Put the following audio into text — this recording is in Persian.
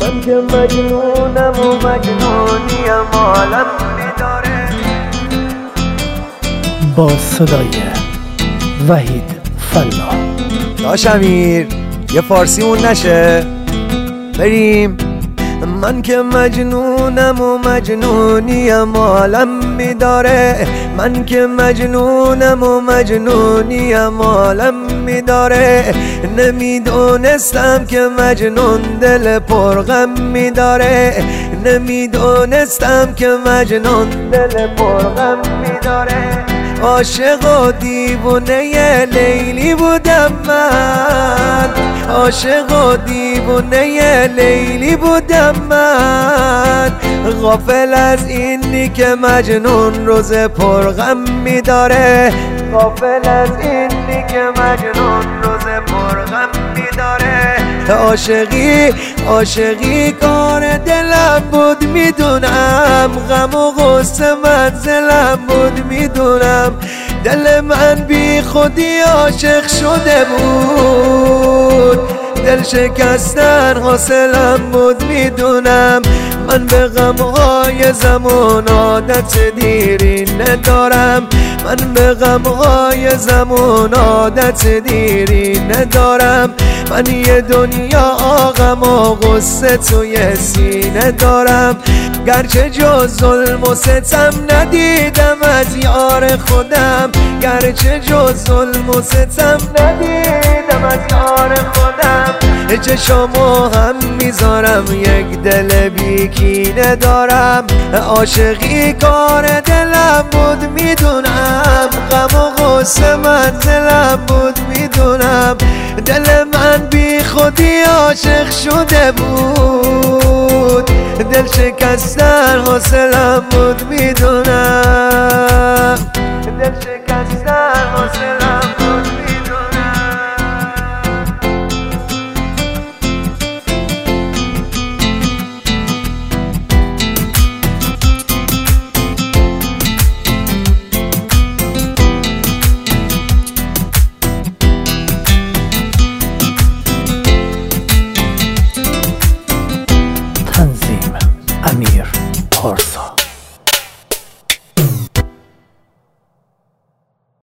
من که مجنونم و مجنونیم عالم میداره. با صدای وحید فلاح. داش امیر یه فارسیمون نشه بریم. من که مجنونم و مجنونیم عالم میداره. من که مجنونم و مجنونیم عالم میداره. نمیدونستم که مجنون دل پرغم میداره. نمیدونستم که مجنون دل پرغم میداره. عاشق و دیوونه لیلی بودم من. عاشق و دیوونه لیلی بودم من. غافل از اینی که مجنون روز پرغم میداره. غافل از اینی که مجنون روز پرغم میداره. عاشقی کار دلم بود میدونم. غم و غصه منزلم بود میدونم. دل من بی خودی عاشق شده بود. دل شکستن حاصلم بود میدونم. من به غمهای زمان عادت دیری ندارم. من به غمهای زمان عادت دیری ندارم. من یه دنیا غم و غصه توی سینه دارم. گرچه جز ظلم و ستم ندیدم از یار خودم. گرچه جز ظلم و ستم ندیدم از یار خودم. چشامو هم میذارم یک دل بیکینه دارم. عاشقی کار دلم بود میدونم. غم و غصه منزلم بود میدونم. دل من بی خودی عاشق شده بود. دل شکستن حاصلم بود میدونم.